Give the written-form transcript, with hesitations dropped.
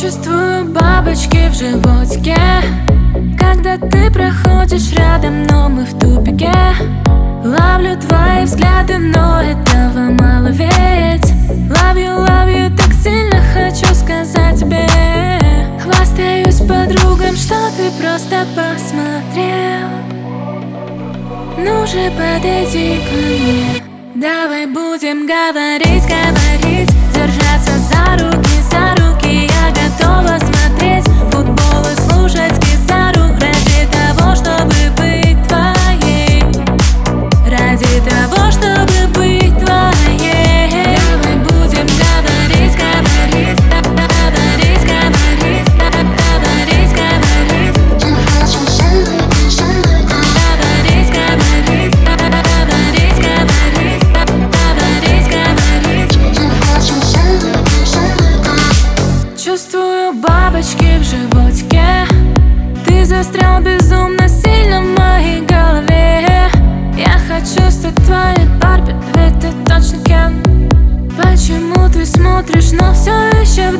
Чувствую бабочки в животике, когда ты проходишь рядом, но мы в тупике. Ловлю твои взгляды, но этого мало ведь. Love you, так сильно хочу сказать тебе. Хвастаюсь подругам, что ты просто посмотрел. Ну же подойди ко мне, давай будем говорить, держаться за руки, я готова смотреть футбол и слушать Кизару. Ради того, чтобы быть твоей, ради того, чтобы быть твоей. Давай будем говорить, Чувствую бабочки в животике, ты застрял безумно сильно в моей голове. Я хочу стать твоей Барби, ведь ты точно Кен. Почему ты смотришь, но все еще